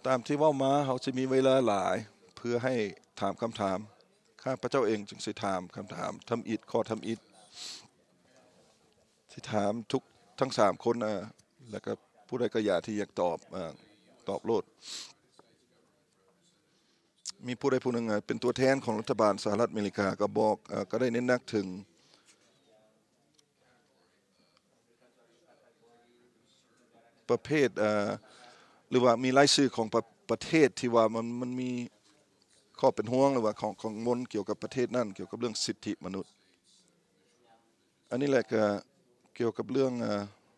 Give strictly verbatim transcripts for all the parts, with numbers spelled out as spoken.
ตามที่เว้ามาเขาจะมีเวลาหลายเพื่อให้ถามคำถามข้าพระเจ้าเองจึงสิถามคำถามทำอิฐข้อทำอิฐสิถามทุกทั้งสามคนนะแล้วก็ผู้ใดก็อยากที่อยากตอบอ่าตอบโลดมีผู้ใดผู้หนึ่งอ่ะเป็นตัวแทนของรัฐบาลสหรัฐอเมริกาก็บอกอ่าก็ได้เน้นหนักถึงประเภทอ่าหรือว่ามีรายชื่อของประประเทศที่ว่ามันมันมีข้อเป็นห่วงหรือว่าของของมนเกี่ยวกับประเทศนั่นเกี่ยวกับเรื่องสิทธิมนุษย์อันนี้แหละก็เกี่ยวกับเรื่องอ่า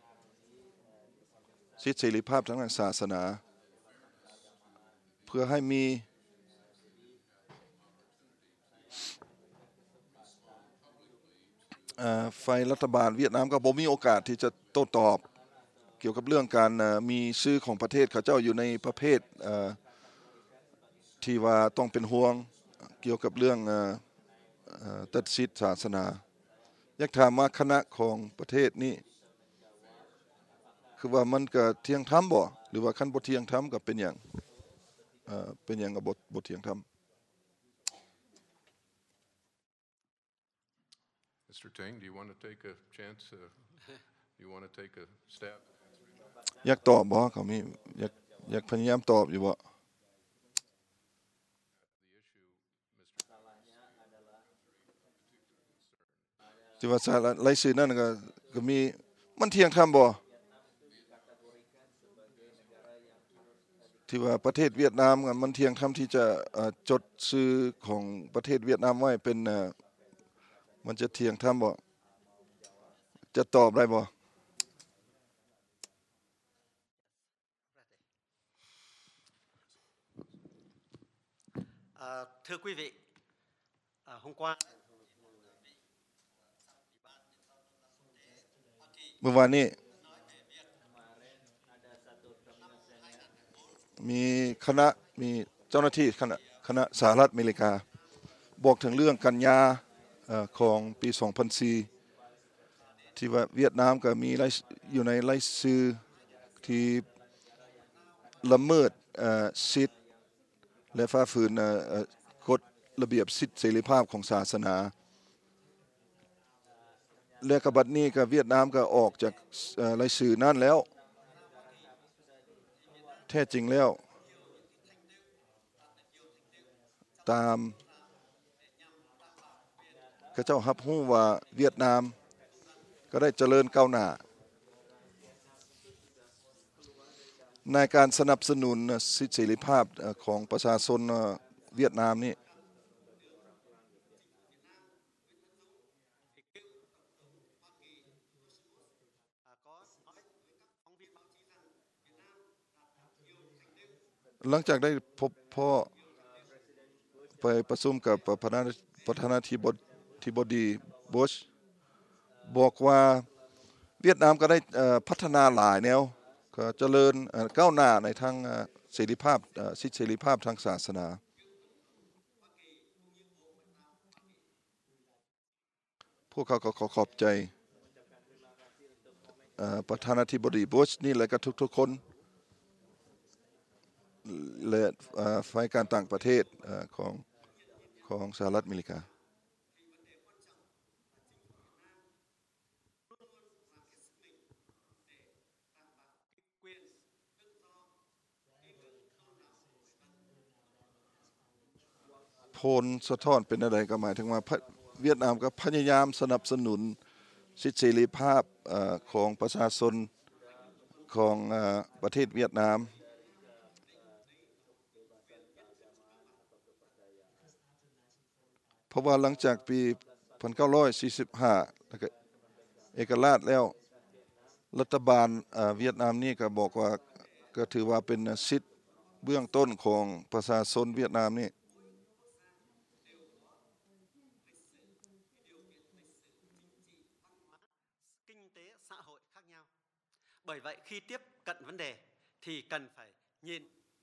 สิทธิเสรีภาพทางศาสนาเพื่อให้มีอ่าฝ่ายรัฐบาลเวียดนามก็บ่มีโอกาสที่จะโต้ตอบเกี่ยวกับเรื่องการอ่ามีชื่อของประเทศเขาเจ้าอยู่ในประเภทอ่าที่ว่าต้องเป็นห่วงเกี่ยวกับเรื่องอ่าอ่าตัดสิทธิศาสนาอยากถามว่าคณะของประเทศนี้คือว่ามันก็เที่ยงธรรมบ่หรือว่าคันบ่เที่ยงธรรมก็เป็นหยังเอ่อเป็นหยังก็บ่บ่เที่ยงธรรม Mister Tang, do you want to take a chance? Uh, do you want to take a stab? อยากตอบบ่เขามีอยากอยากพยายามตอบอยู่บ่ที่ว่าสารรายชื่อนั่นก็ก็มีมันเที่ยงธรรมบ่ที่ว่าประเทศเวียดนามอะมันเที่ยงธรรมที่จะเอ่อจดชื่อของประเทศเวียดนามไว้เป็นเอ่อมันจะเที่ยงธรรมบ่จะตอบได้บ่ À, thưa quý vị, à, hôm qua เมื่อวานนี้มีคณะมีเจ้าหน้าที่คณะคณะสหรัฐอเมริกาบอกถึงเรื่องกันยาเอ่อของปีสองพันสี่ที่ว่าเวียดนามก็มีรายอยู่ในรายชื่อที่ละเมิดเอ่อสิทธิและฝ่าฝืนเอ่อเอ่อกฎระเบียบสิทธิเสรีภาพของศาสนาและกบัดนี้ก็เวียดนามก็ออกจากเอ่อรายชื่อนั้นแล้วแท้จริงแล้วตามเขาเจ้ารับรู้ว่าเวียดนามก็ได้เจริญก้าวหน้าในการสนับสนุนสิทธิเสรีภาพเอ่อของประชาชนเอ่อเวียดนามนี่หลังจากได้พบพ่อไปประชุมกับประธานาประธานาธิบธิบดีบุชบอกว่าเวียดนามก็ได้เอ่อพัฒนาหลายแนวก็เจริญเอ่อก้าวหน้าในทางเอ่อเสรีภาพเอ่อสิทธิเสรีภาพทางศาสนาพวกเขาก็ขอขอบใจเอ่อประธานาธิบดีบุชนี่และก็ทุกๆคนและเอ่อฝ่ายการต่างประเทศเอ่อของของสหรัฐอเมริกาผลสะท้อนเป็นอะไรก็หมายถึงว่าเวียดนามก็พยายามสนับสนุนสิทธิเสรีภาพเอ่อของประชาชนของเอ่อประเทศเวียดนามเพราะว่าหลังจากปีหนึ่งพันเก้าร้อยสี่สิบห้าแล้วก็เอกราชแล้วรัฐบาลเอ่อเวียดนามนี่ก็บอกว่าก็ถือว่าเป็นสิทธิเบื้องต้นของประชาชนเวียดนามนี่ kinh tế xã hội khác nhau. Bởi vậy khi tiếp cận vấn đề thì cần phải nhìn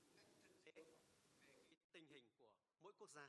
tình hình của mỗi quốc gia.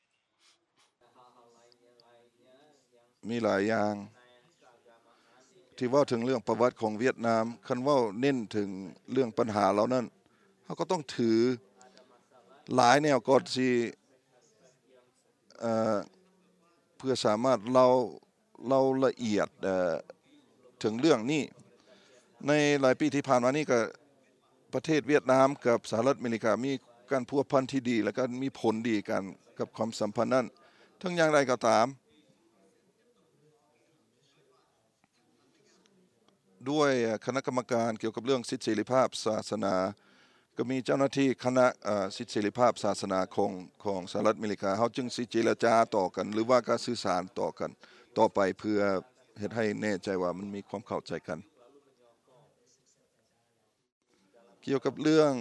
มีหลายอย่างที่เว่าถึงเรื่องประวัติของเวียดนามคันเว่าเน้นถึงเรื่องปัญหาเหล่านั้นเขาก็ต้องถือหลายแนวก่อนสิเอ่อเพื่อสามารถเล่าเล่าละเอียดเอ่อถึงเรื่องนี้ในหลายปีที่ผ่านมานี่ก็ประเทศเวียดนามกับสหรัฐอเมริกามีการพัวพันที่ดีและก็มีผลดีกันกับความสัมพันธ์นั้นทั้งอย่างไรก็ตามด้วยคณะกรรมการเกี่ยวกับเรื่องสิทธิเสรีภาพศาสนาก็มีเจ้าหน้าที่คณะสิทธิเสรีภาพศาสนาของของสหรัฐอเมริกาเขาจึงสิเจรจาต่อกันหรือว่าการสื่อสารต่อกันต่อไปเพื่อเฮ็ดให้แน่ใจว่ามันมีความเข้าใจกันเกี่ยวกับเรื่อง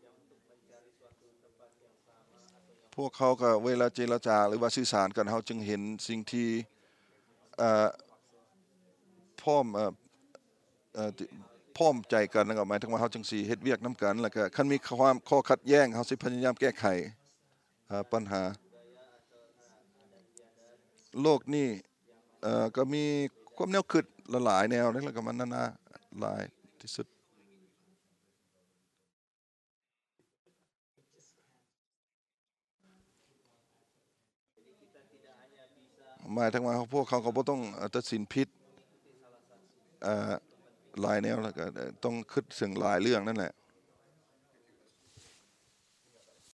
พวกเขาก็เวลาเจรจาหรือว่าสื่อสารกันเขาจึงเห็นสิ่งที่เอ่อพร้อมเอ่อเอ่อพร้อมใจกันนะครับหมายถึงว่าเขาจึงสิเฮ็ดเวียกนํกันแล้วก็คันมีความข้อขัดแย้งเขาสิพยายามแก้ไขปัญหาโลกนี้เอ่อก็มีความแนวคิดหลายแนวแล้วก็มันนานาหลายที่สุดหมายถึงว่าพวกเขาก็บ่ต้องตัดสินผิดเอ่อหลายแนวแล้วก็ต้องคิดถึงหลายเรื่องนั่นแหละ